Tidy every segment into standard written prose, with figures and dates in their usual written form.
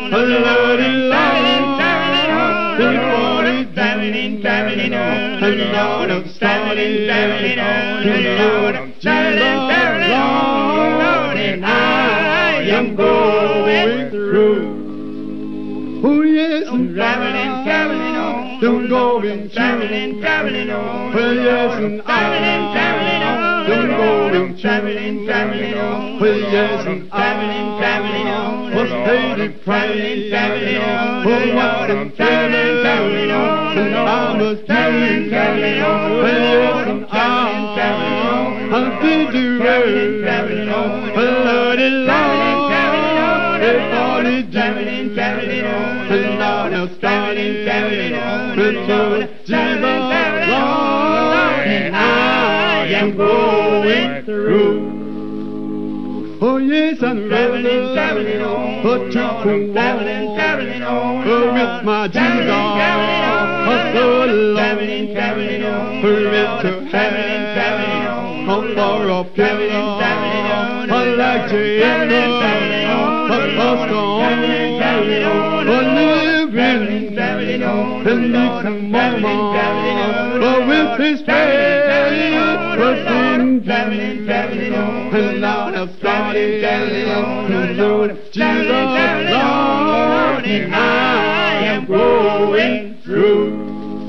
a Lordy Lord, before traveling on, a Lord of traveling on, a Lord of traveling on, and I am going through. Oh yes, I'm traveling on, don't go in traveling on. Well yes, and traveling on, don't go in traveling on. Well yes, and traveling on, was paid in traveling on. Oh what I'm traveling on, and I must traveling on. Well yes, and traveling on, I'll be traveling on. Well Lordy Lord, everybody traveling on. And now they're traveling on, to Jesus, Lord, and I am going through. Oh yes, I'm traveling on, but to traveling on, with my Jesus, so long, with to heaven, how far up traveling on, I like to hear a lost on, traveling on, and need some mama, but with his faith, traveling on, and now I've started traveling on, the Lord Jesus, Lord, and I am going through.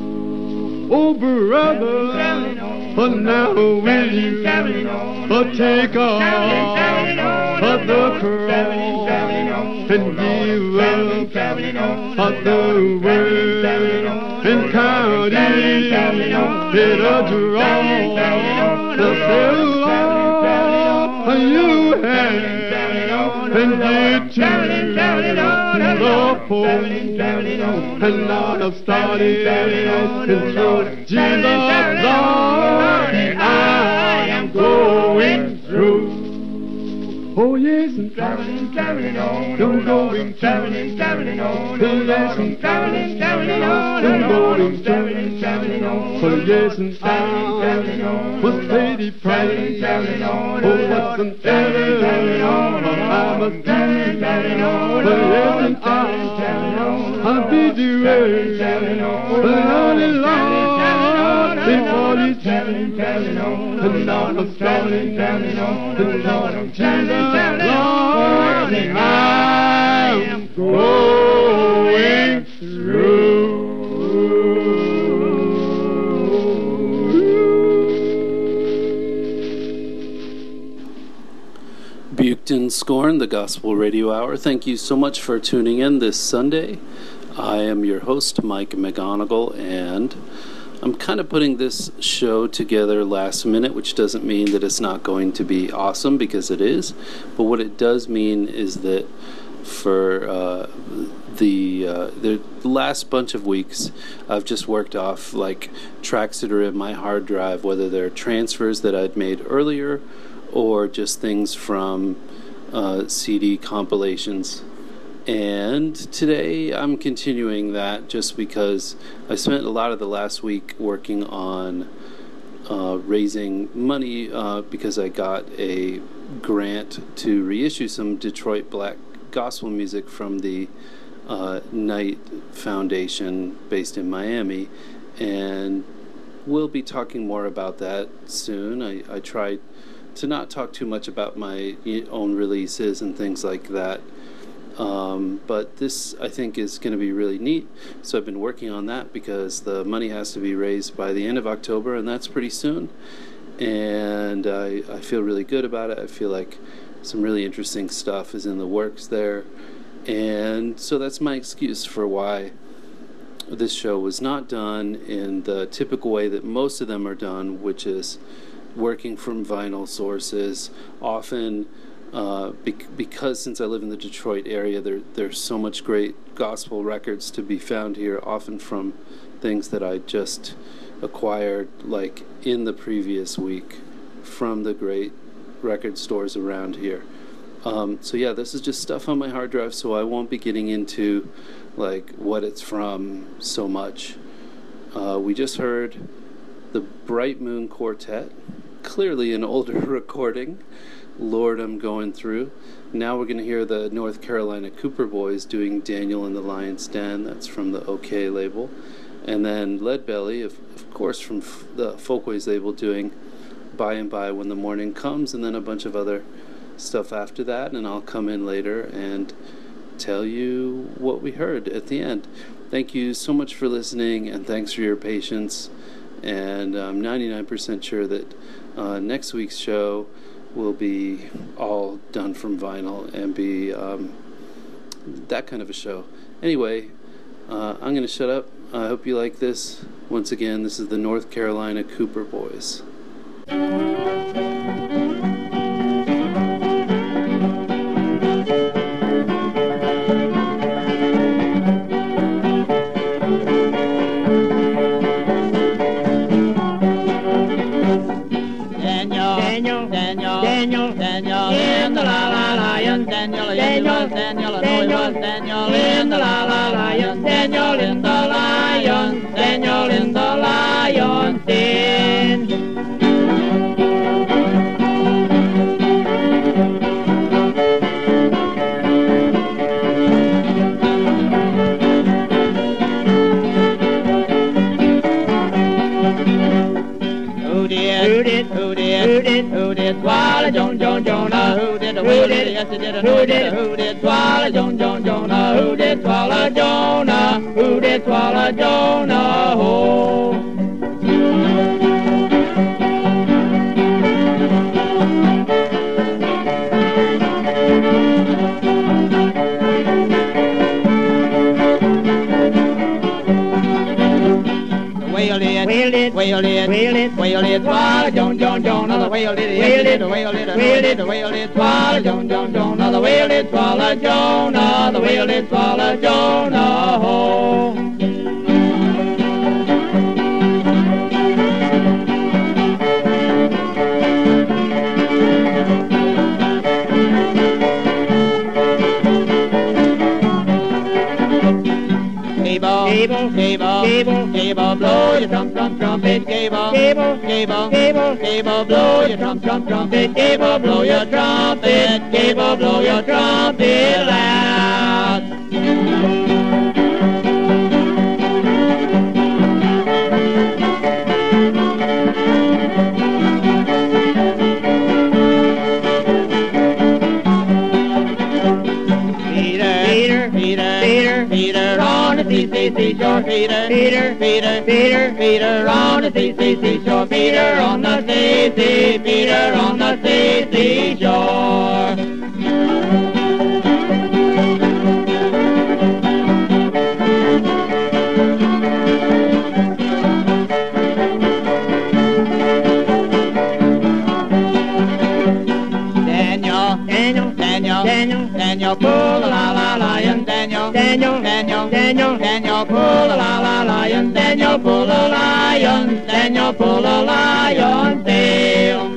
Oh brother, but now will you take off of the cross and give up the world and count it a draw the fill you have and give to the poor and now I've started and through Jesus Lord and I am going through. Oh yes, I'm traveling on, don't go in traveling on. Oh yes, I'm traveling on, don't go in traveling on. Oh yes, I'm traveling on, was lady praying traveling on. Oh what's I'm traveling on, I'm a traveling on. Oh yes, I'm traveling on, I'll be doing Lordy Lord, before he's traveling on, and Lord I'm traveling on, and Lord I'm traveling. Lord, and I'm going through. Buchton Scorn, the Gospel Radio Hour. Thank you so much for tuning in this Sunday. I am your host, Mike McGonigal, and I'm kind of putting this show together last minute, which doesn't mean that it's not going to be awesome, because it is. But what it does mean is that for the last bunch of weeks, I've just worked off like tracks that are in my hard drive, whether they're transfers that I'd made earlier or just things from CD compilations. And today I'm continuing that just because I spent a lot of the last week working on raising money because I got a grant to reissue some Detroit Black gospel music from the Knight Foundation based in Miami, and we'll be talking more about that soon. I tried to not talk too much about my own releases and things like that. But this, I think, is going to be really neat. So I've been working on that because the money has to be raised by the end of October, and that's pretty soon. And I feel really good about it. I feel like some really interesting stuff is in the works there. And so that's my excuse for why this show was not done in the typical way that most of them are done, which is working from vinyl sources, often because since I live in the Detroit area, there's so much great gospel records to be found here, often from things that I just acquired like in the previous week from the great record stores around here. So yeah, this is just stuff on my hard drive, so I won't be getting into like what it's from so much. We just heard the Bright Moon Quartet, clearly an older recording. Lord, I'm Going Through. Now we're going to hear the North Carolina Cooper Boys doing Daniel in the Lion's Den. That's from the OK label. And then Leadbelly, of course, from the Folkways label, doing By and By When the Morning Comes, and then a bunch of other stuff after that. And I'll come in later and tell you what we heard at the end. Thank you so much for listening, and thanks for your patience. And I'm 99% sure that next week's show will be all done from vinyl and be that kind of a show. Anyway, I'm going to shut up. I hope you like this. Once again, this is the North Carolina Cooper Boys. Daniel in the lion, Daniel, yes, he was Daniel, I know he was Daniel in the lion, Daniel in the lion, Daniel in the lion's den. Who did swallow Jonah? Who did the whale? Yes, he did. Who did swallow Jonah? Who did swallow Jonah? Who did swallow Jonah? Oh. Whale did swallow Jonah, the whale did, the whale did swallow Jonah, the whale did swallow Jonah, the whale did swallow Jonah, oh. Gable, blow your trumpet, Gable, blow your trumpet, Gable, blow your trumpet, Gable, blow your trumpet loud. Peter, on the seashore, Peter, on the seashore, Peter, on the Peter, on the seashore. Daniel, pull the lion, Daniel, pull the lion, Daniel, pull the lion, Daniel, pull the lion's tail.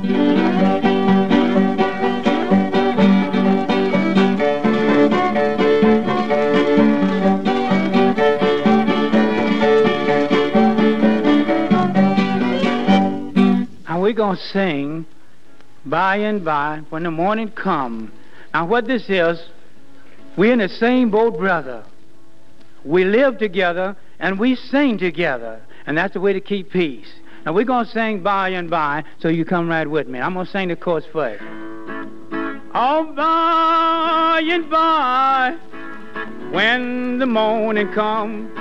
And we're going to sing By and By When the Morning Comes. Now what this is, we're in the same boat, brother. We live together and we sing together, and that's the way to keep peace. Now we're going to sing By and By, so you come right with me. I'm going to sing the chorus first. Oh, by and by, when the morning comes,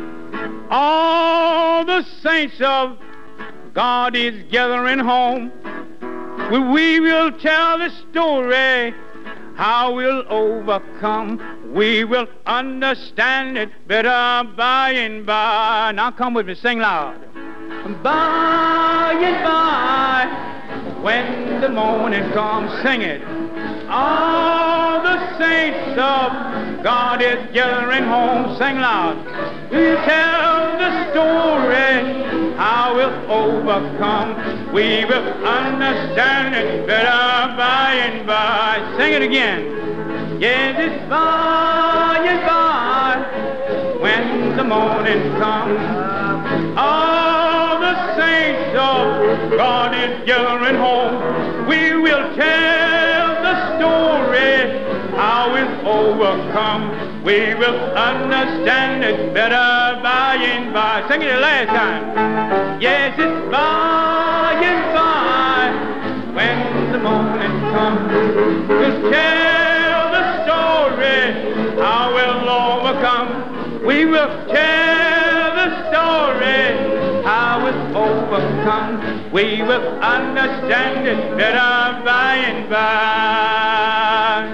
all the saints of God is gathering home. We will tell the story how we'll overcome. We will understand it better by and by. Now come with me, sing loud. By and by, when the morning comes, sing it. All the saints of God is gathering home, sing loud. We tell the story how we'll overcome. We will understand it better by and by. Sing it again. Yes, it's by and by when the morning comes. All the saints of God is gathering home. We will tell the story how we've overcome. We will understand it better by and by. Sing it the last time. Yes, it's by and by when the morning comes. We'll tell the story how we'll overcome. We will tell the story how we've overcome. We will understand it better by and by.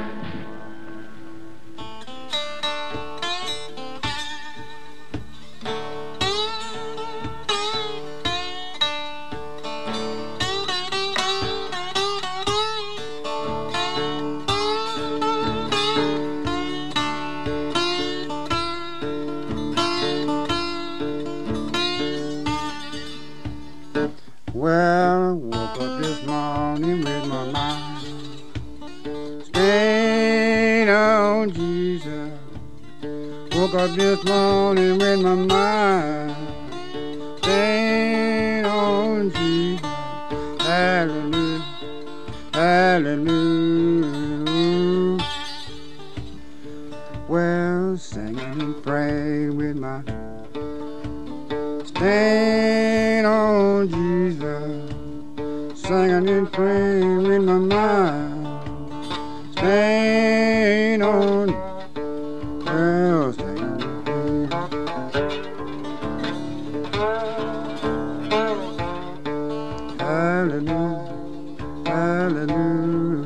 Well, I woke up this morning with my mind stayed on Jesus. Woke up this morning with my mind stayed on Jesus. Hallelujah, hallelujah. Well, singing and praying with my staying on Jesus, singing and praying in my mind, staying on, well, staying and praying. Hallelujah, hallelujah.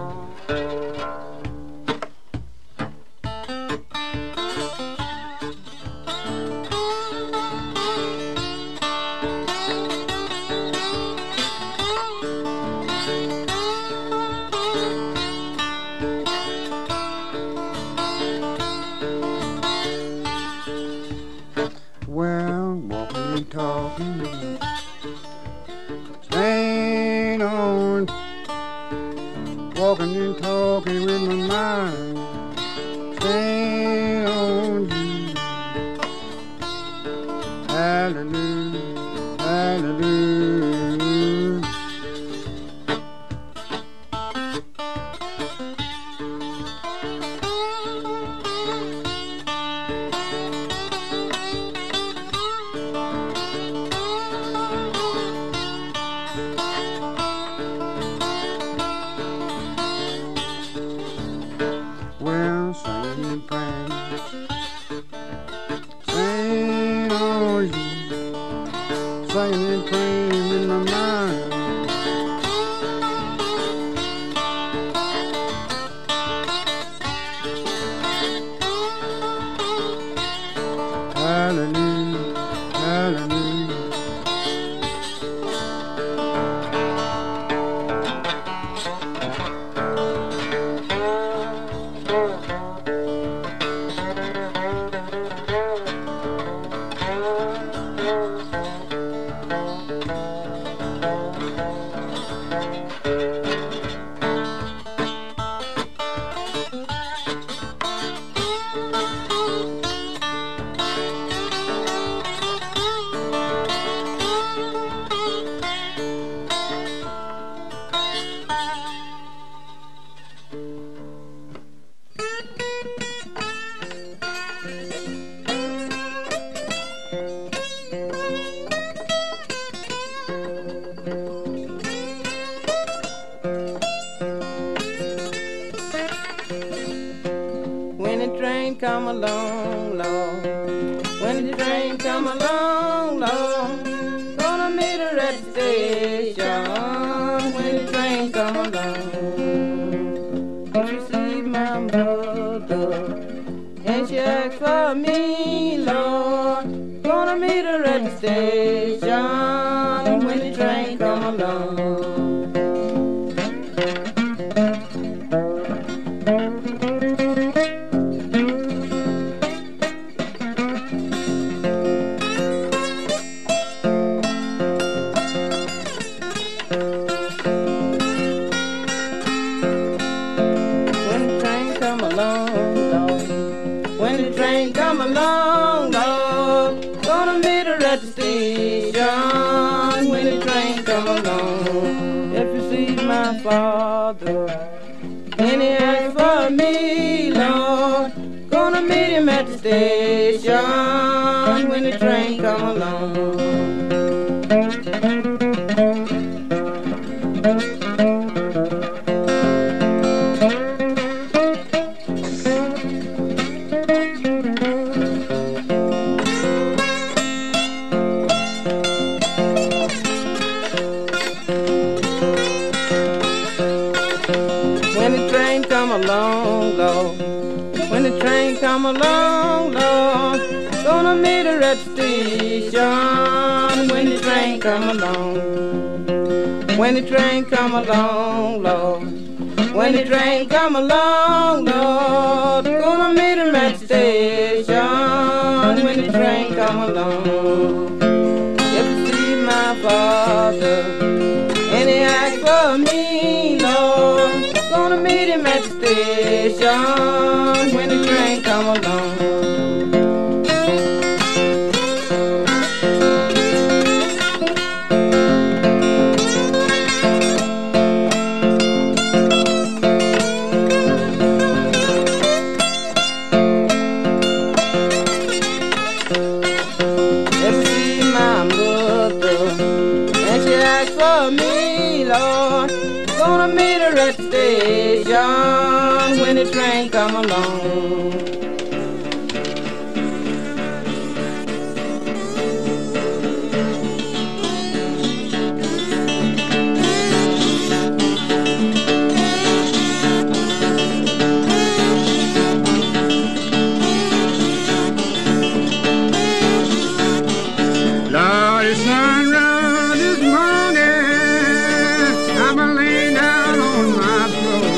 Well, walking and talking, staying on, walking and talking with my mind, staying on Jesus. Hallelujah, hallelujah. Well, singing and praying, singing on Jesus, singing and praying in my mind. Hallelujah, hallelujah. When the train come along, Lord, when the train come along, Lord, gonna meet her at the station. When the train come along, you see my mother, and she asks for me, Lord, gonna meet her at the station. When the train come along. When the train come along, Lord, gonna meet her at the station. When the train come along, if you see my father. And he asked for me, Lord. Gonna meet him at the station when the train come along. When the train come along, Lord, gonna meet her at the station. When the train come along, when the train come along, Lord, when the train come along, Lord, gonna meet her at the station. When the train come along, if you see my father, and he asks for me, Lord, gonna meet him at the station when the train come along. If you see my mother, and she asks for me, Lord, gonna meet her at the station when the train come along. Lord, the sun rose this morning. I'm laying down on my floor.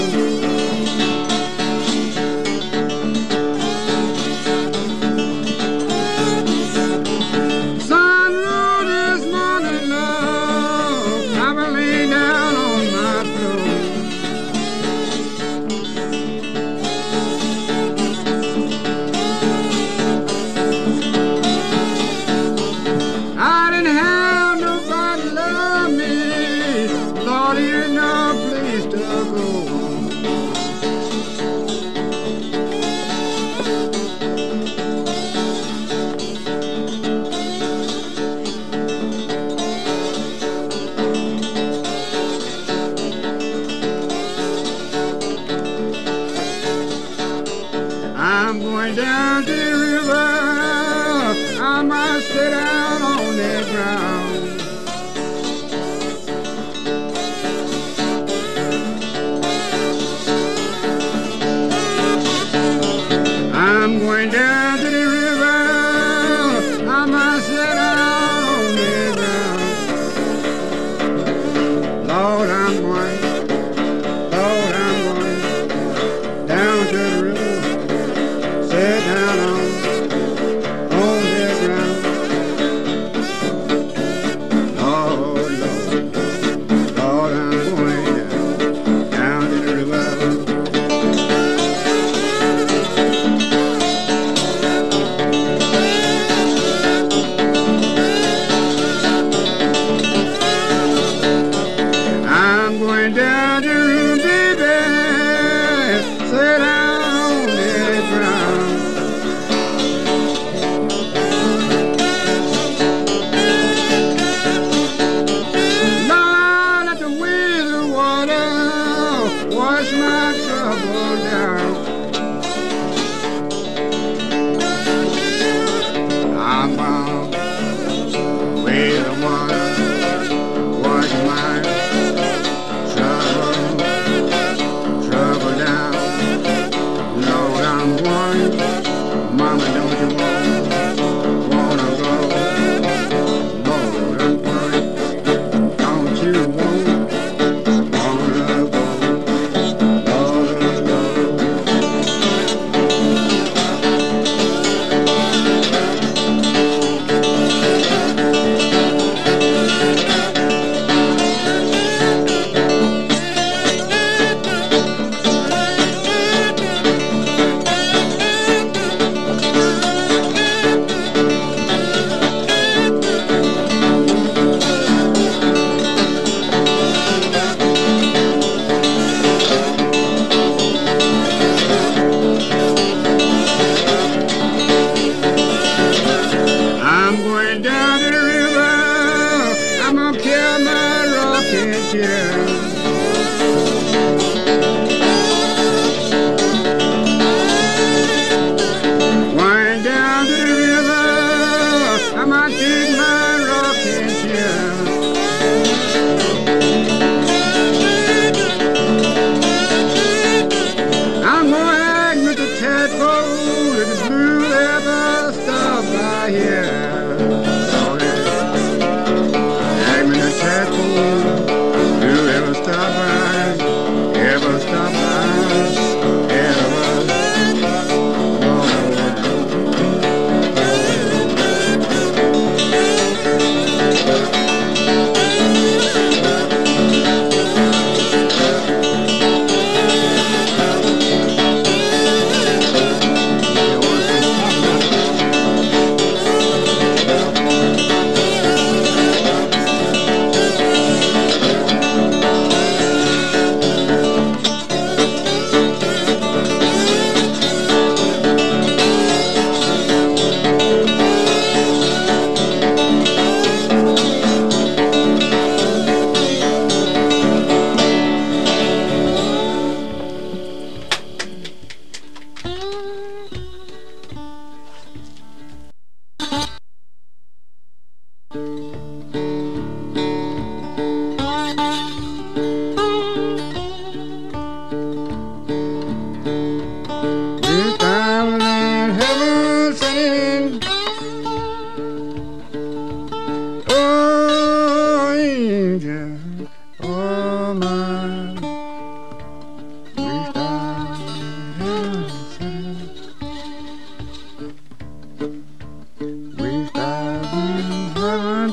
Sun rose this morning, Lord. I'm laying down on my floor. I didn't have nobody love me. Lord, you no place to go. I'm going down to the river. I might sit down on the ground. I'm going down to the river. I might sit down on the ground. Lord, I'm going down to the river. Sit down on the ground. Lord, Lord, I'm going down to the river.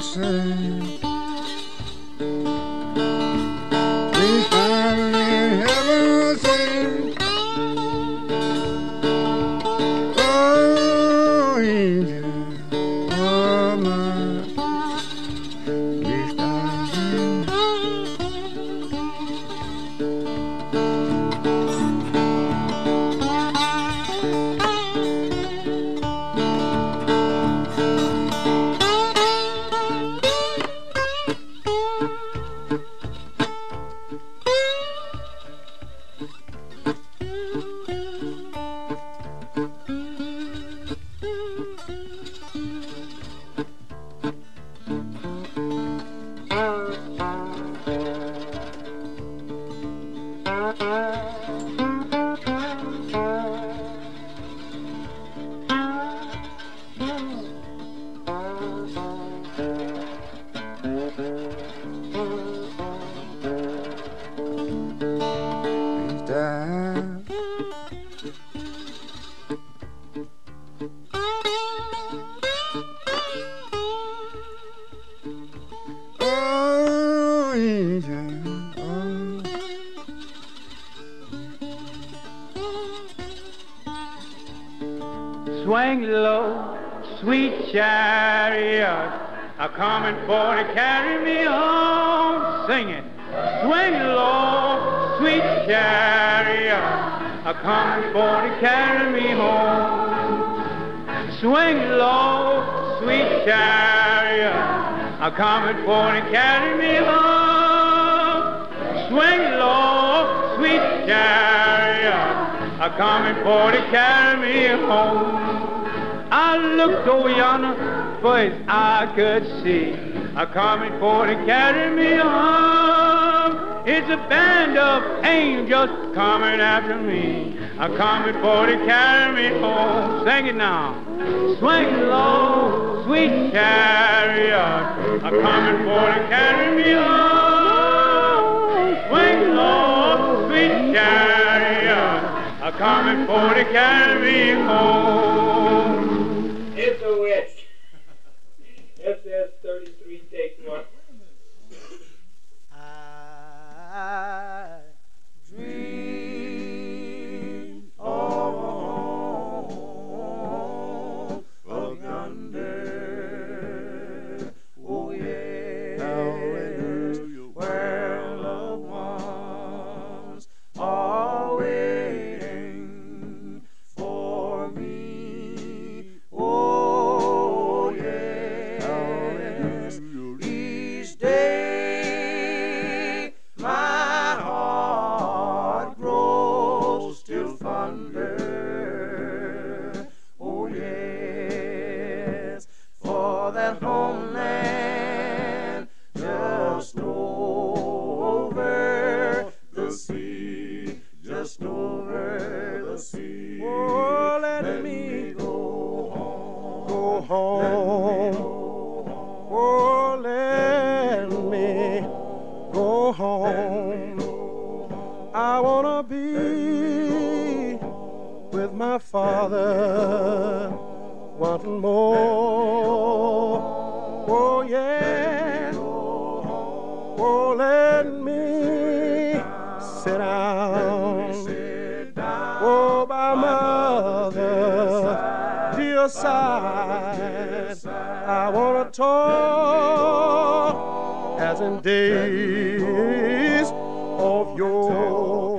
sing. We stand in heaven sing. Oh, angel of mine, we stand Swing low, sweet chariot, a coming for to carry me home. Sing it. Swing low, sweet chariot, a coming for to carry me home. Swing low, sweet chariot, a coming for to carry me home. Swing low, sweet chariot, a coming for to carry me home. I looked over yonder, for his eye could see, a coming for to carry me home. It's a band of angels coming after me, a coming for to carry me home. Sing it now. Swing low, sweet chariot, a coming for to carry me home. Swing low, sweet chariot, a coming for to carry me home. It's a witch. SS 33, take one. I dream of a home of yonder. Oh yeah, where loved ones are waiting for me. Oh yes, each day my heart grows still fonder. Oh yes, for that homeland just over the sea, just over the sea. Oh, let me go home, go home. Oh, let me go home. I wanna be with my father once more. Oh yeah. Oh, let me sit down. Oh, by mother, dear side. I wanna talk as in days of yore.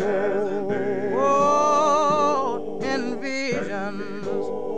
Oh, in visions,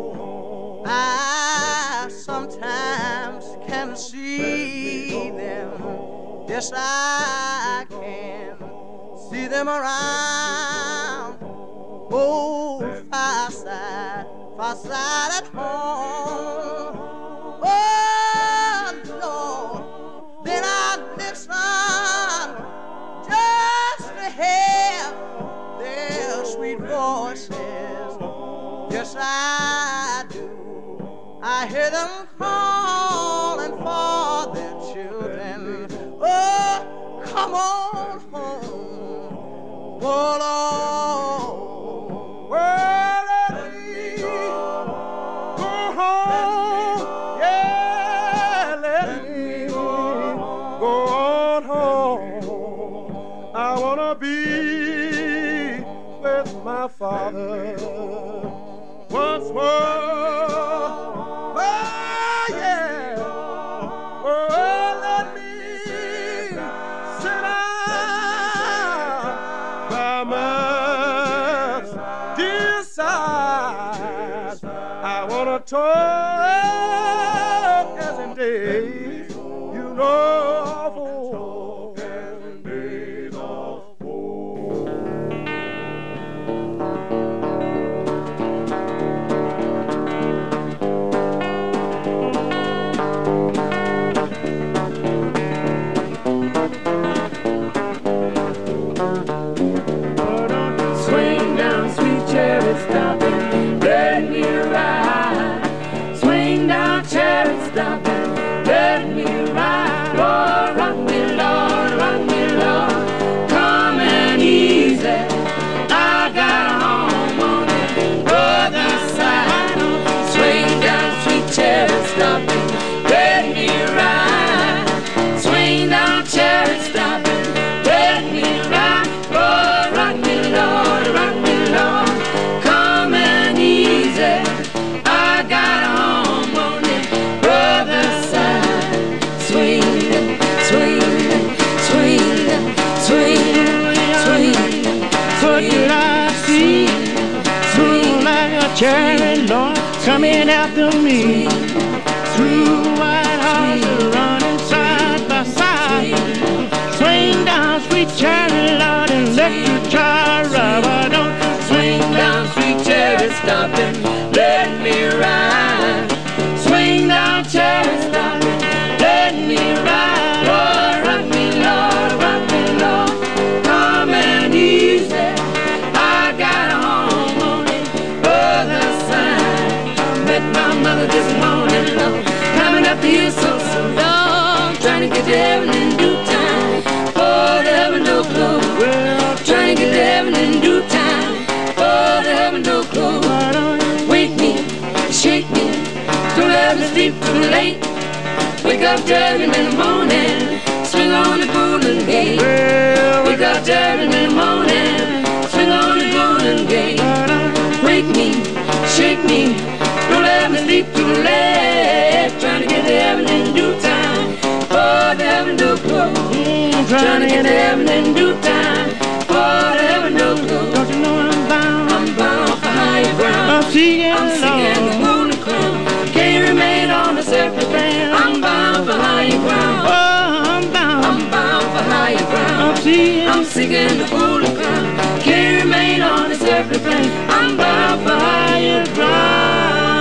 I sometimes can see them. Yes, I can see them around. Oh, fireside at home. Oh, Lord, then I listen just to hear their sweet voices. Yes, I do. I hear them calling for their children. Oh, come on home. Oh, Lord. Well, let me go home. Yeah, let me I wanna talk as in days, you know, for as in days of old. Swing down, sweet cherry, stop it, let me ride. Swing down, cherry, stop it, let me ride. Oh, rock me, Lord, come and easy. I got a home on the other side. Swing down, sweet cherry, stop it, let me ride. Swing down, cherry, stop it, let me ride. Oh, rock me, Lord, come and easy. I got a home on the other side. Swing, swing, swing, swing, swing. What did I see? Swing like a cherry, Lord, coming after me. Two white horses running side by side. Swing down, sweet cherry, Lord, and let you try ride. Why don't you Swing down, sweet cherry, stop it, let me ride. Swing down, cherry, stop it, let me ride. Oh, rock me, Lord, come and easy. I got a home on the other side. Met my mother this morning, Lord, coming up the hill so long, trying to get to heaven in due time. Oh, the heaven no close. Trying to get to heaven in due time. Oh, the heaven no close. Wake me, shake me, don't let me sleep too late. Wake up early in the morning, swing on the golden gate. Wake up early in the morning, swing on the golden gate. Wake me, shake me, don't let me sleep too late. Trying to get to heaven in due time. Oh, the heaven no close. Trying to get to heaven in due time. Oh, the heaven no close. Don't you know I'm bound? I'm bound for higher ground. I'm seeking I'm seeking the golden crown. Can't remain on the surface. I'm bound for higher ground. Oh, I'm bound. I'm bound for higher ground. I'm seeking the golden crown. Can't remain on the surface. I'm bound for higher ground.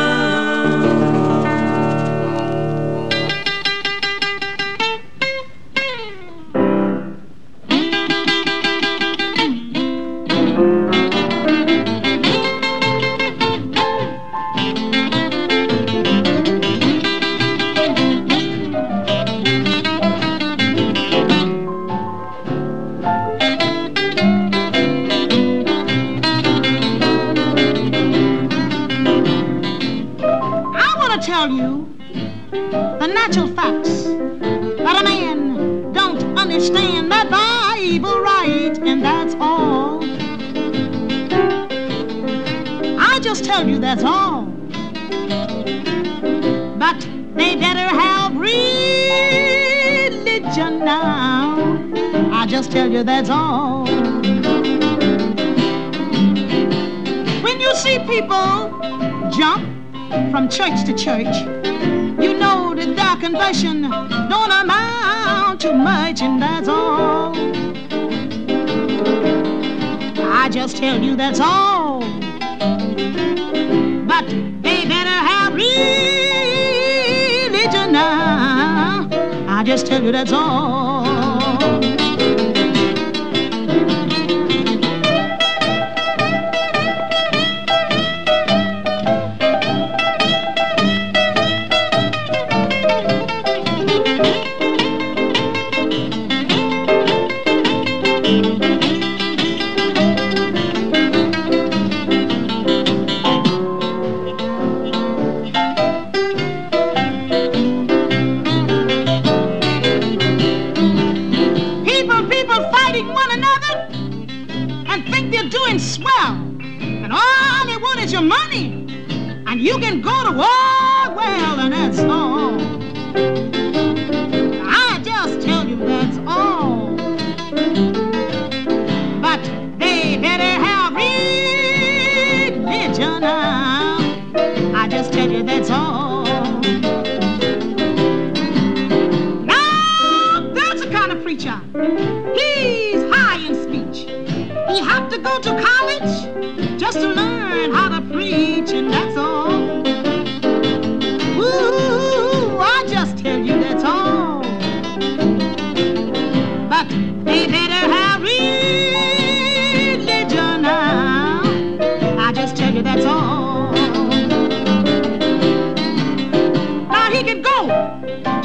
Tell you the natural facts that a man don't understand the Bible right, and that's all. I just tell you that's all. But they better have religion now. I just tell you that's all. When you see people jump from church to church, you know that their conversion don't amount to much, and that's all. I just tell you that's all. But they better have religion now. I just tell you that's all. Swell, and all they want is your money, and you can go to war, well, and that's all. I just tell you that's all. But they better have religion now.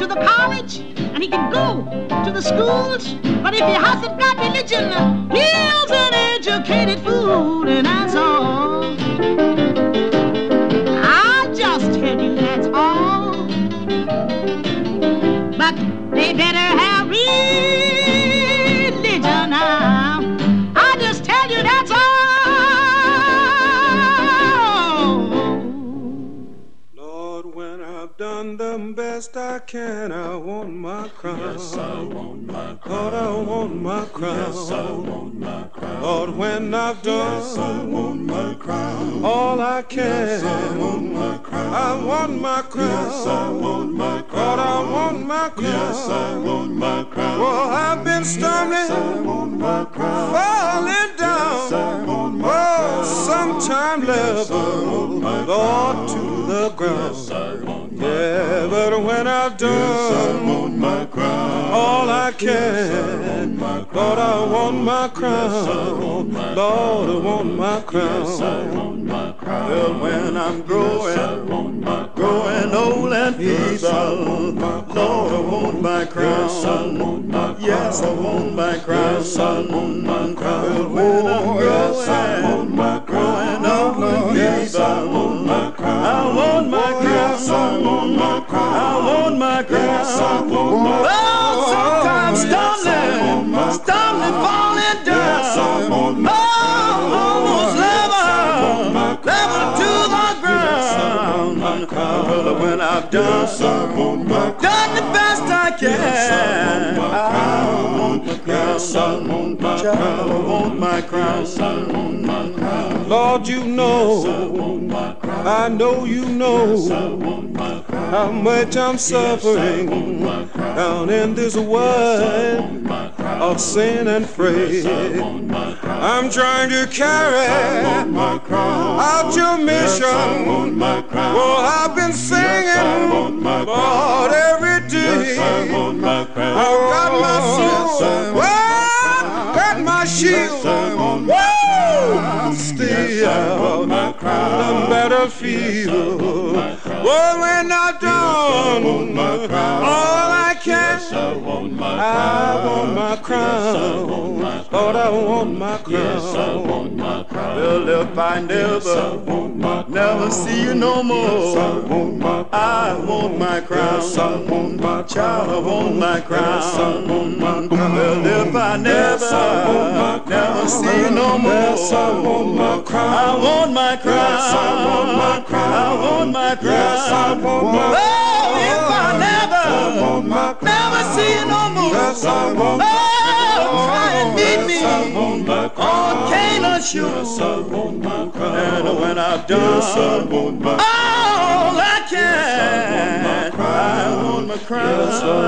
to the college, and he can go to the schools. But if he hasn't got religion, he's an educated fool, and that's all. I just tell you that's all. But they better have religion now. I just tell you that's all. Done the best I can. I want my crown. Yes, I want my crown. Lord, I want my crown. Yes, I want my crown. Lord, when I've done, yes, I want my crown. All I can. Yes, I want my crown. I want my crown. Yes, I want my crown. Lord, I want my crown. Yes, I want my crown. Well, I've been stumbling. Yes, I want my crown. Falling down. Yes, I want my crown. Sometime level, Lord, to the ground. Yes, I want. Yeah, but when I've done, yes, I want my crown. All I can, yes, I want my crown. Lord, I want my crown. Yes, I want my Lord, I want my crown. Yes, I want my crown. Well, when I'm growing, yes, I want my growing old and feeble, Lord, I want my crown. Yes, I want my crown. Yes, I want my crown. Yes, I want my crown. Well, when I'm growing, yes, I want my growing old and feeble, I want my crown. I want my crown. Yes, I want my crown. I want my crown. Yes, I want my crown. Oh, sometimes stumbling, falling down. Yes, I want my crown. Almost level to the ground. Well, when I've done, done the best I can. I want my crown. Child, I want my crown. Lord, you know, I know you know how much I'm suffering down in this world of sin and fret. I'm trying to carry out your mission. Well, I've been singing, Lord, every day. I've got my soul, got my shield, still the battlefield. Well, when I've done all I can, I want my crown. Lord, I want my crown. Well, if I never see you no more, I want my crown. Child, I want my crown. Well, if I never see you no more, I want my crown. I want my crown. I want my crown. Oh, if I never see you no more, oh, try and meet me on Canaan shore. And when I've done all I can, I want my crown.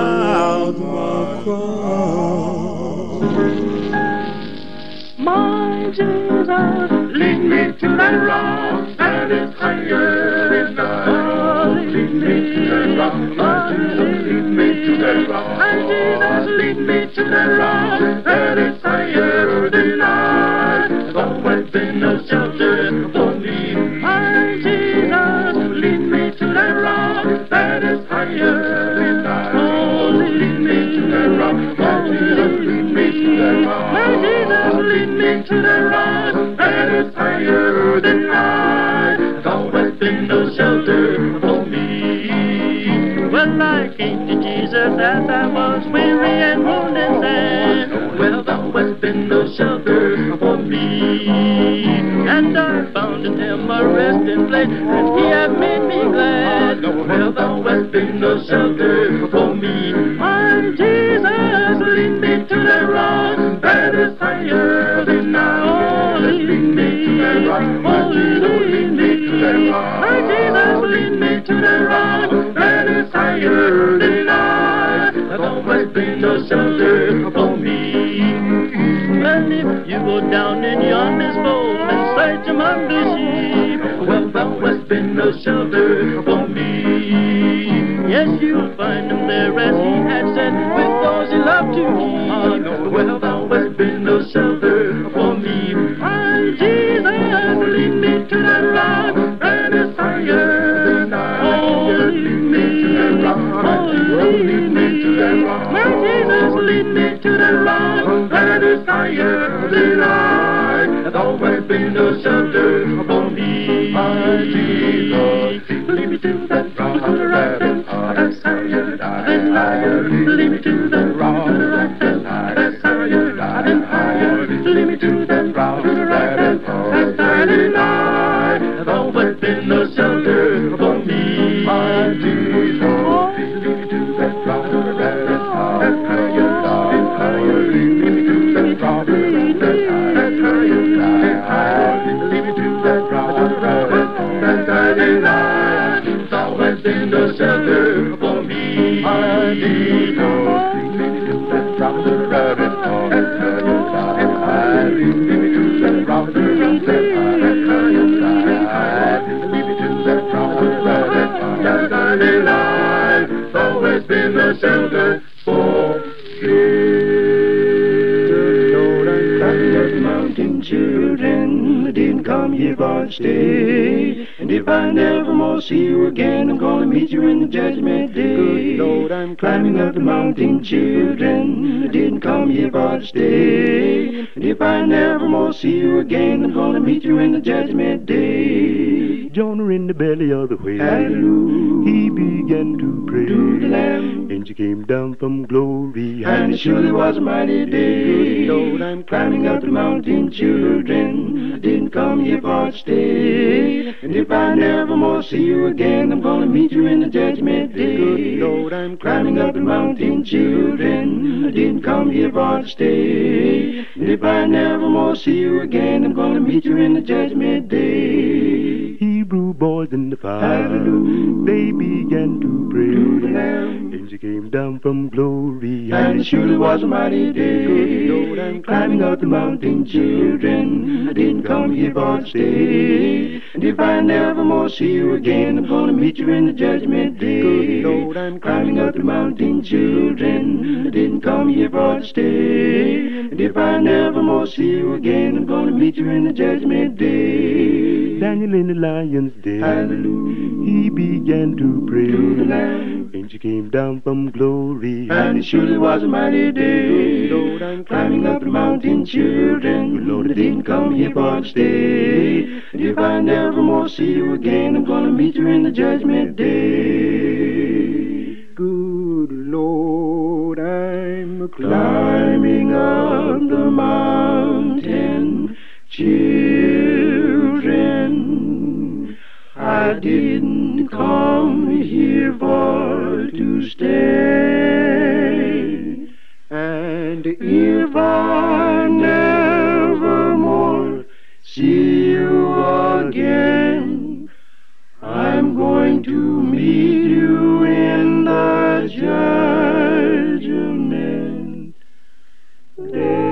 My Jesus, lead me to that rock that is higher than I. Lead me to that rock, my Jesus, lead me to that rock. My Jesus, lead me to that rock that is higher than I. There's always been no shelter for me. My Jesus, lead me to that rock that is higher than I. Oh, lead me to that rock, my Jesus, lead me to that rock. My Jesus, lead me to the rock that is higher than I. There's always been no shelter for me. Well, I came to Jesus as I was weary and worn and sad. Well, there's always been no shelter for me. And I found in him a resting place, and he had made me glad. Well, there's always been no shelter for me. My Jesus, lead me to the rock that is higher than I. Oh, lead me to that rock. Oh, lead me to that rock. My Jesus, lead me to that rock that is higher than I. There's always been no shelter for me. Well, if you go down in yonder's fold and search among the sheep, well, there's always been no shelter for me. Yes, you'll find him there as he had said, with those he loved to keep. Well, there's always been no shelter for me. My Jesus, lead me to that rock that is higher than I. Oh, lead me to that rock. Oh, lead me that rock. My Jesus, lead me to that rock that is higher than I. Has always been a shelter for me. My Jesus, lead me to that rock that's higher than higher. Lead me to that rock that's higher than higher. Lead me to that rock that's higher than I. Has always been a shelter for me. My Jesus, lead me to that rock that's higher than higher. Lead me to that rock that's higher. Lead me to that rock that's higher than I. It's always been the shelter for me. My Jesus, lead me to that rock that's higher than higher. Lead me to that rock that's higher than higher. Lead me to that rock that's higher than higher. It's always been the shelter for me. Mountain children didn't come here for to stay. And if I never more see you again, I'm gonna meet you in the judgment day. Good Lord, I'm climbing up the mountain, children. I didn't come here for to stay. And if I never more see you again, I'm gonna meet you in the judgment day. Jonah in the belly of the whale, hallelujah, he began to pray to the Lamb, and she came down from glory, and it surely was a mighty day. Good Lord, I'm climbing up the mountain, children. I didn't come here for to stay. And if I never more see you again, I'm gonna meet you in the judgment day. Good Lord, I'm climbing up the mountain, children. I didn't come here for to stay. And if I never more see you again, I'm gonna meet you in the judgment day. Hebrew boys in the fire, hallelujah, they began to pray to the Lamb, and she came down from glory, and it surely was a mighty day. Good Lord, I'm climbing up the mountain, children. I didn't come here for to stay. And if I never more see you again, I'm gonna meet you in the judgment day. Good Lord, I'm climbing up the mountain, children. I didn't come here for to stay. And if I never more see you again, I'm gonna meet you in the judgment day. Daniel in the lion's den, hallelujah, he began to pray to the Lamb, and she came down from glory, and it surely was a mighty day. Good Lord, I'm climbing up the mountain, children. Good Lord, I didn't come here for to stay. And if I never more see you again, I'm gonna meet you in the judgment day. Good Lord, I'm climbing up the mountain, children. I didn't come here for to stay. And if I never more see you again, I'm going to meet you in the judgment day.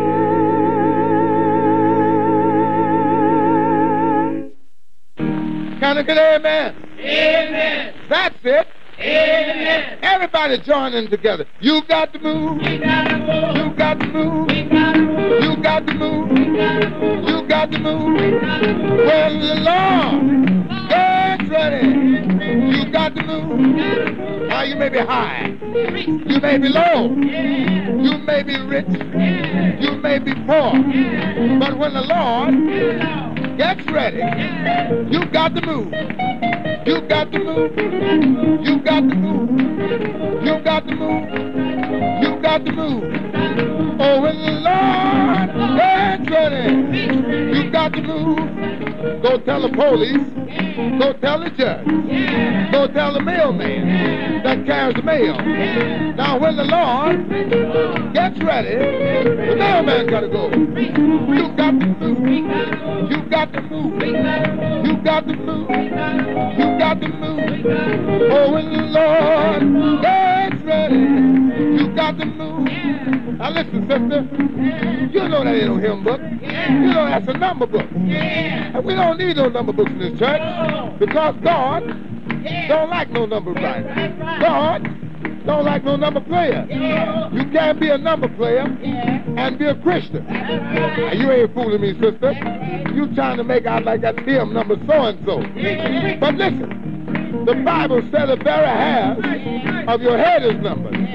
Can I get amen? Amen. That's it. Amen. Everybody joining together. You got to move. We got to move. You got to move. We got to move. You got to move. We got to move. You got to move. We got to move. When the Lord gets ready, you got to move. Now you may be high. You may be low. You may be rich. You may be poor. But when the Lord gets ready, you got to move. You got to move. You got to move. You got to move. You got to move. Oh, when the Lord gets ready, you got to move. Go tell the police. Go tell the judge. Go tell the mailman that carries the mail. Now, when the Lord gets ready, the mailman got to go. You got to move. You got to move. You got to move. You got to move. Oh, when the Lord gets ready, you got to move. Now listen, sister, you know that ain't no hymn book. You know that's a number book. And we don't need no number books in this church because God don't like no number writer. God don't like no number player. You can't be a number player and be a Christian. Now, you ain't fooling me, sister. You trying to make out like that's hymn number so-and-so. But listen, the Bible said the very hairs of your head is numbered.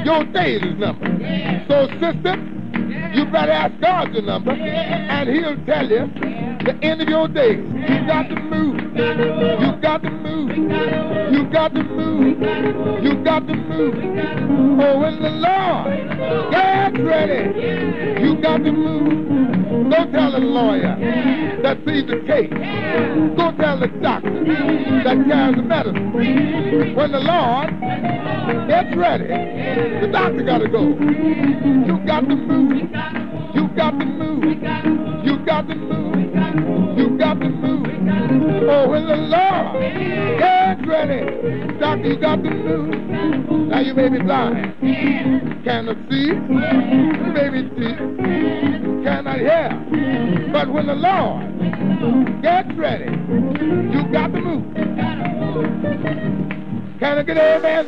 your days is numbered. So, sister, you better ask God your number, and he'll tell you the end of your days. You got to move. You got to move. You got to move. You got to move. Oh, when the Lord gets ready, you got to move. Go tell the lawyer that sees the case. Go tell the doctor that carries the medicine. When the Lord gets ready, the doctor got to go. You got to move. You got to move. You got to move. You got to move. Oh, when the Lord gets ready, doctor, you got to move. Now you may be blind, cannot see, you may be deaf, cannot hear. But when the Lord gets ready, you got to move. Can I get an amen?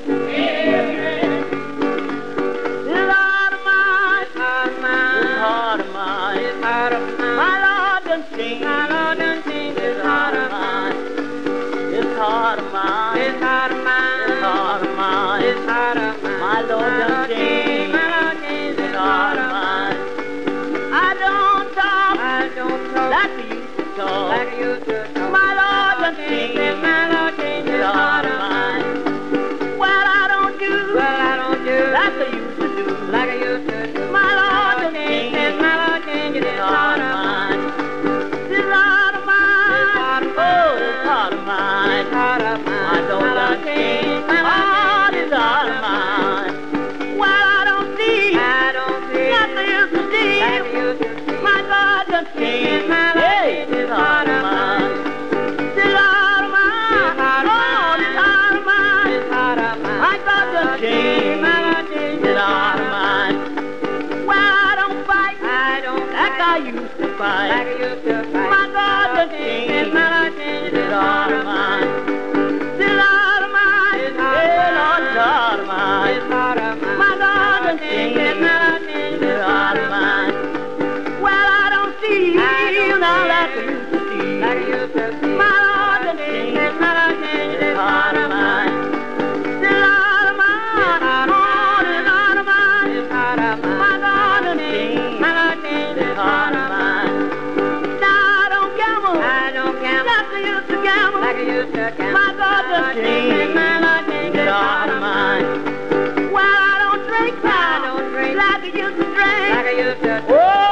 Lord of mine, heart of mine, his heart of mine. My Lord done changed, his heart of mine. His heart of mine, his heart of mine, his heart of mine, his heart of mine. My Lord done changed, his heart of mine. I don't talk like you used to talk, My Lord done changed, his heart of mine. Well, I don't do like I used to do, My Lord done changed, his heart of mine. His heart of mine, oh, his heart of mine, my Lord done changed, his heart of mine. Well, I don't see like I used to see, my God done changed, his heart of mine. His heart of mine, oh, his heart of mine, my God done changed, his heart of mine. Well, I don't fight like I used to fight, my God done changed, his heart of mine. His heart of mine, hey, Lord, his heart of mine, my God done changed, his heart of mine. Well, I don't see now like I used to see, my Lord done changed, his heart of mine. His heart of mine, oh, his heart of mine, my God done changed, his heart of mine. Now I don't gamble like I used to gamble, my God done changed, his heart of mine. Well, I don't drink now like I used to drink, oh,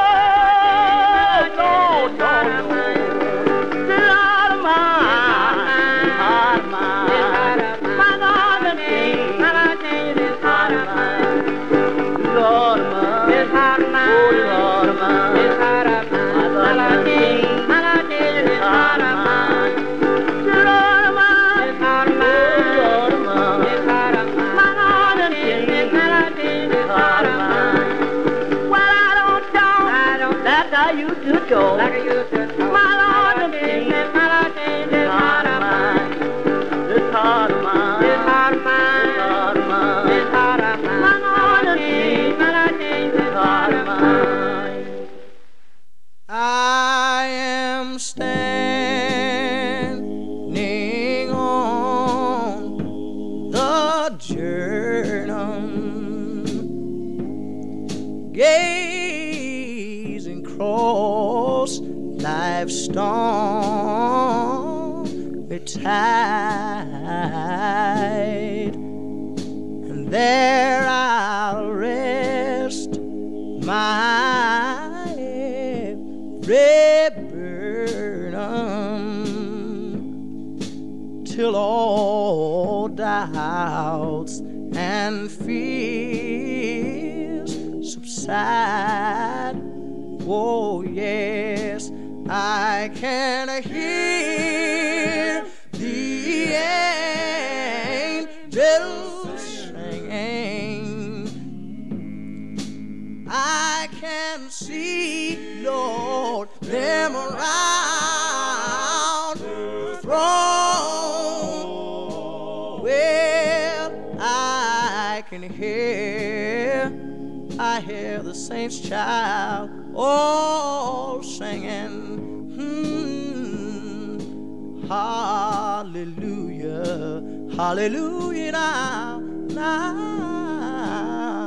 no, no, no. His heart of mine, my God done changed, his heart of mine. His heart of mine, his heart of mine, oh, his heart of mine, his heart of mine, my God done changed, his heart of mine. His heart of mine, his heart of mine, his heart of mine, my God done changed, his heart of mine. Well, I don't talk like I used to talk, my Lord done changed, his heart of mine. His heart of mine, his heart of mine, his heart of mine, his heart of mine, my Lord done changed, his heart of mine. I am standing on the Jordan, gazing across life's stormy tide, and there I'll rest my every burden till all doubts and fears subside. Oh yes, I can hear the angels singing. I can see, Lord, them around the throne. Well, I can hear the saints' child all singing. Hallelujah, hallelujah now, now.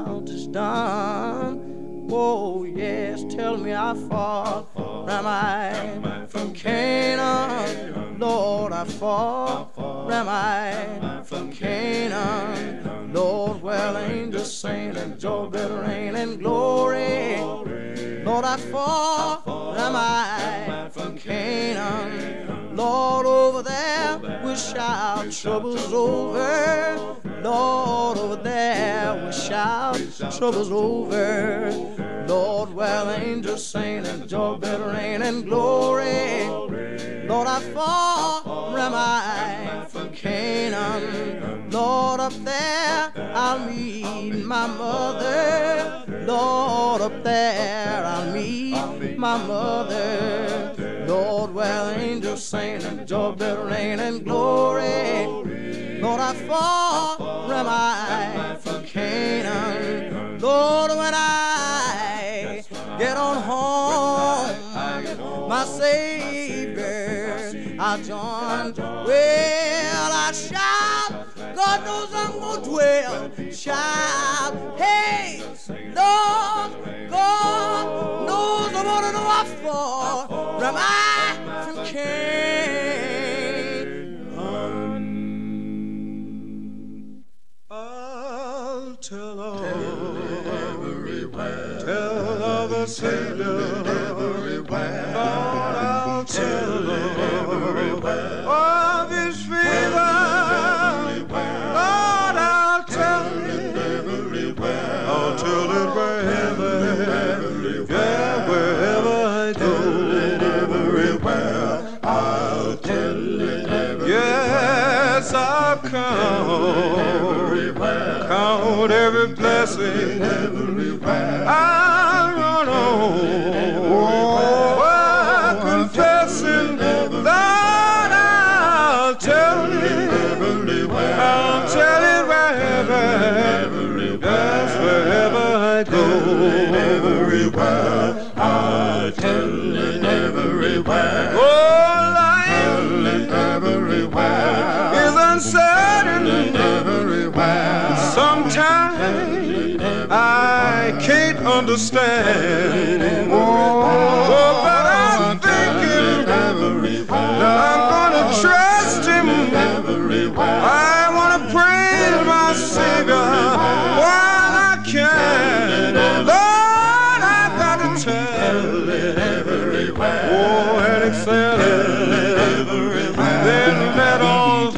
done. Oh, yes, tell me how far am I from Canaan? Lord, how far am I from Canaan? Lord, well, angels sing and joy, better rain and glory. Lord, how far am I from Canaan? Lord, over there we shout, trouble's over. Lord, over there we shout, trouble's over. Lord, well, angels sing and joy, better rain and glory. Lord, how far am I from Canaan? Lord, up there I'll meet my mother. Lord, up there I'll meet my mother. Lord, well, angels sing and joy, better rain and glory. Lord, how far am I from Canaan? Lord, when I get on home, my Savior I'll join. Well, I shout, God knows I'm gonna dwell. Shout, hey, Lord, God knows I wanna know how far am I from Canaan. I'll tell all everywhere. Tell of the Savior everywhere. Lord, I'll tell everywhere of His favor. Lord, I'll tell it everywhere. I'll tell it wherever, yeah, wherever I go. Everywhere, I'll tell it everywhere. Yes, I'll count every blessing. I'll run on, confessing that I'll tell it. I'll tell it wherever, yes, wherever I go. Everywhere, I'll tell it everywhere. Oh, life is uncertain everywhere. Sometimes I can't understand. Oh, but I'm thinking that I'm gonna trust Him. I wanna praise my Savior while I can. Lord, I've got to tell it everywhere. Oh, and excel it. Then let all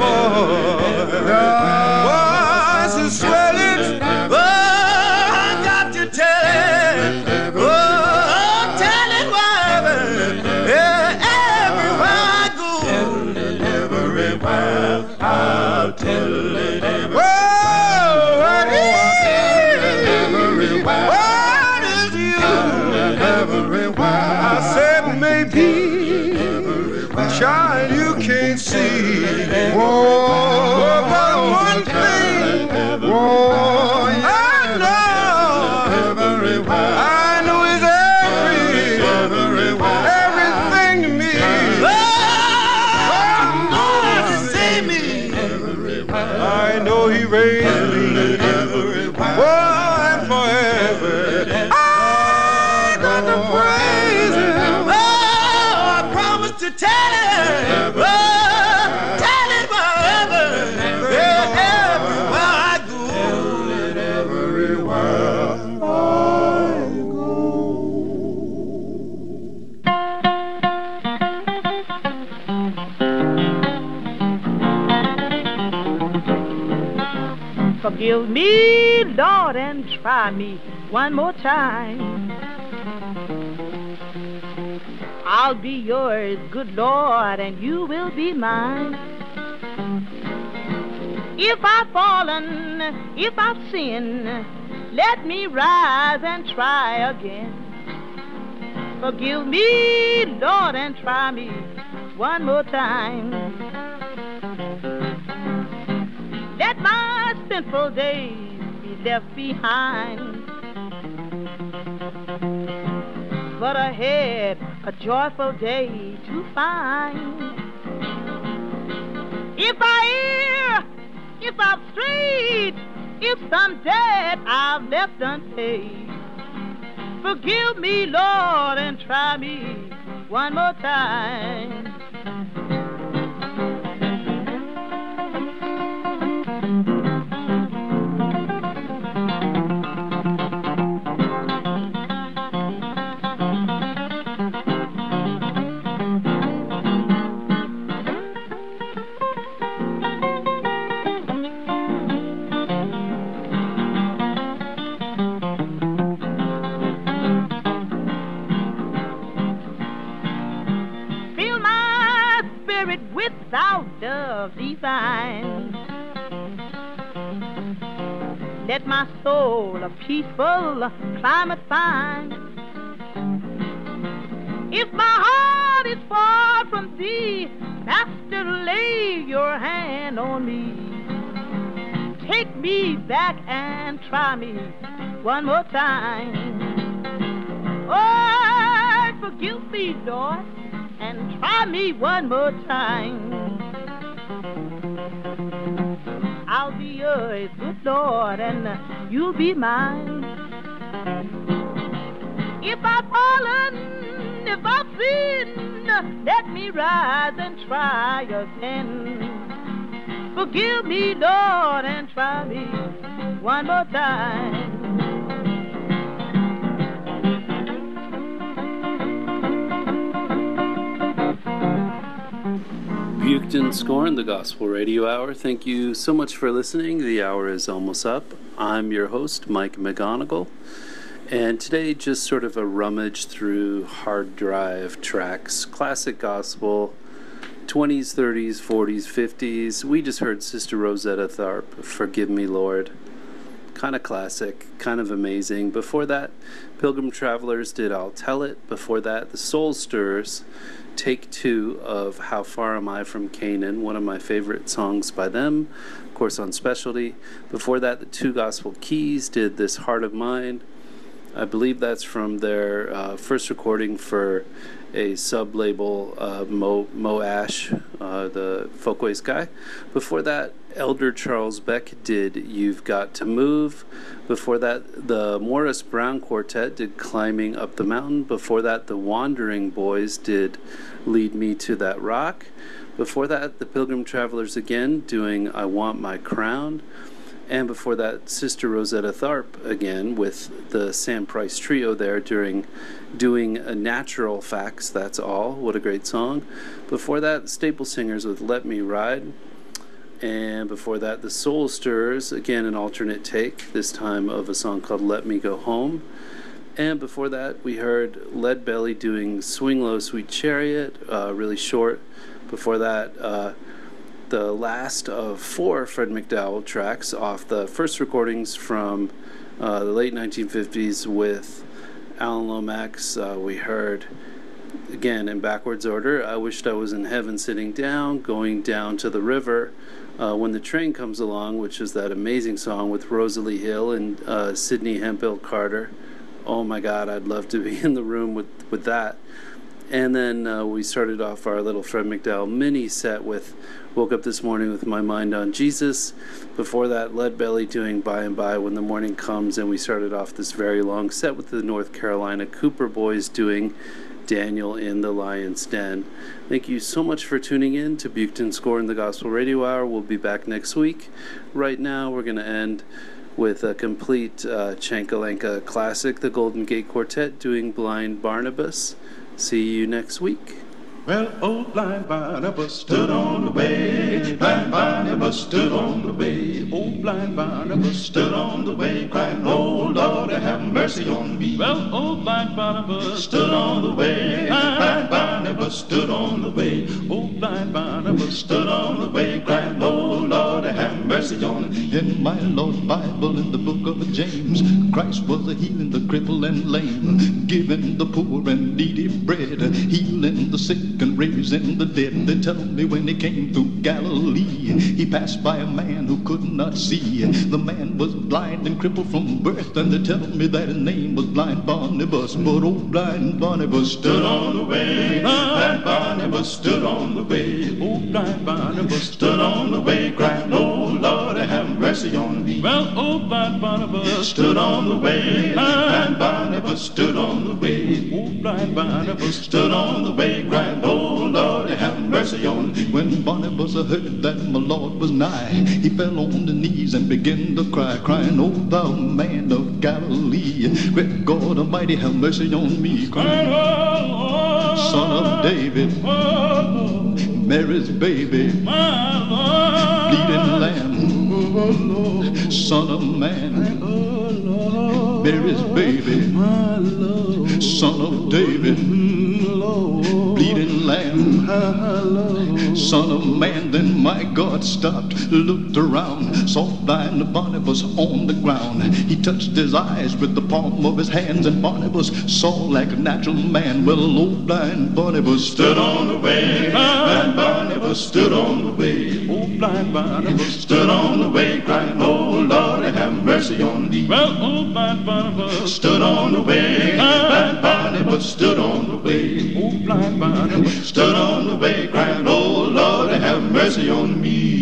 voices swell it. Oh, I got to tell it. Oh, tell it wherever, everywhere I go. Everywhere, I'll tell it everywhere. Oh, what is everywhere? What is you? Everywhere. I said maybe, child, you can't see. Whoa, but one thing, whoa, I know is everything to me. Lord, save me. I know He raised me. Oh, and forever I got to praise Him. Oh, I promise to tell it. Oh, tell it wherever, everywhere I go. Everywhere I go. Forgive me, Lord, and try me one more time. I'll be yours, good Lord, and you will be mine. If I've fallen, if I've sinned, let me rise and try again. Forgive me, Lord, and try me one more time. Let my sinful days be left behind. But ahead, a joyful day to find. If I err, if I've strayed, if some debt I've left unpaid. Forgive me, Lord, and try me one more time. Of divine, let my soul a peaceful climate find. If my heart is far from thee, Master, lay your hand on me. Take me back and try me one more time. Oh, forgive me, Lord, and try me one more time. I'll be yours, good Lord, and you'll be mine. If I've fallen, if I've sinned, let me rise and try again. Forgive me, Lord, and try me one more time. Buked and Scorned, the Gospel Radio Hour. Thank you so much for listening. The hour is almost up. I'm your host, Mike McGonigal, and today just sort of a rummage through hard drive tracks, classic gospel, 20s, 30s, 40s, 50s. We just heard Sister Rosetta Tharpe, Forgive Me, Lord. Kind of classic, kind of amazing. Before that, Pilgrim Travelers did I'll Tell It. Before that, the Soul Stirrers, Take Two of How Far Am I From Canaan, one of my favorite songs by them, of course on Specialty. Before that, the Two Gospel Keys did This Heart of Mine. I believe that's from their first recording for a sub-label, Mo Ash, the Folkways guy. Before that, Elder Charles Beck did You've Got to Move. Before that, the Morris Brown Quartet did Climbing Up the Mountain. Before that, the Wandering Boys did Lead Me to That Rock. Before that, the Pilgrim Travelers again doing I Want My Crown. And before that, Sister Rosetta Tharpe again with the Sam Price Trio there doing Natural Facts, That's All. What a great song. Before that, Staple Singers with Let Me Ride. And before that, the Soul Stirrers, again an alternate take, this time of a song called Let Me Go Home. And before that, we heard Lead Belly doing Swing Low, Sweet Chariot, really short. Before that, the last of 4 Fred McDowell tracks off the first recordings from the late 1950s with Alan Lomax. We heard, again in backwards order, I Wished I Was in Heaven Sitting Down, Going Down to the River, When the Train Comes Along, which is that amazing song with Rosalie Hill and Sidney Hemphill Carter. Oh my God, I'd love to be in the room with that. And then we started off our little Fred McDowell mini set with Woke Up This Morning with My Mind on Jesus. Before that, Lead Belly doing By and By When the Morning Comes. And we started off this very long set with the North Carolina Cooper Boys doing Daniel in the Lion's Den. Thank you so much for tuning in to Buked and Scorned, the Gospel Radio Hour. We'll be back next week. Right now, we're going to end with a complete Chankalanka classic, the Golden Gate Quartet doing Blind Barnabas. See you next week. Well, old blind Barnabas stood on the way. Blind Barnabas stood on the way. Old blind Barnabas stood on the way, crying, "Oh Lord, have mercy on me." Well, old blind Barnabas stood on the way. Blind Barnabas stood on the way. Old blind Barnabas stood on the way, crying, "Oh Lord, have mercy on me." In my Lord's Bible, in the book of James, Christ was a healing the crippled and lame, giving the poor and needy bread, healing the sick and raising the dead. They tell me when he came through Galilee, he passed by a man who could not see. The man was blind and crippled from birth, and they tell me that his name was Blind Barnabas. But old blind Barnabas stood on the way. Blind Barnabas stood on the way. Old blind Barnabas stood on the way, crying, "Oh Lord, have mercy on me." Well, old blind Barnabas stood on the way. Blind Barnabas stood on the way. Oh, blind Barnabas stood on the way, crying, oh, Lord, have mercy on me. When Barnabas heard that my Lord was nigh, he fell on the knees and began to cry, crying, oh, thou man of Galilee, great God Almighty, have mercy on me. Crying, oh, Son of David, Mary's baby, bleeding lamb, Son of Man, Mary's baby, Son of David, bleeding lamb, Son of Man. Then my God stopped, looked around, saw blind Barnabas on the ground. He touched his eyes with the palm of his hands, and Barnabas saw like a natural man. Well, old blind Barnabas stood on the way. Blind Barnabas stood on the way. Oh, blind Barnabas stood on the way, crying, oh, Lord, have mercy on thee. Well, old blind Barnabas stood on the way. Blind Barnabas stood on the way. Oh, blind Barnabas stood on the way, crying, oh, Lord, have mercy on me.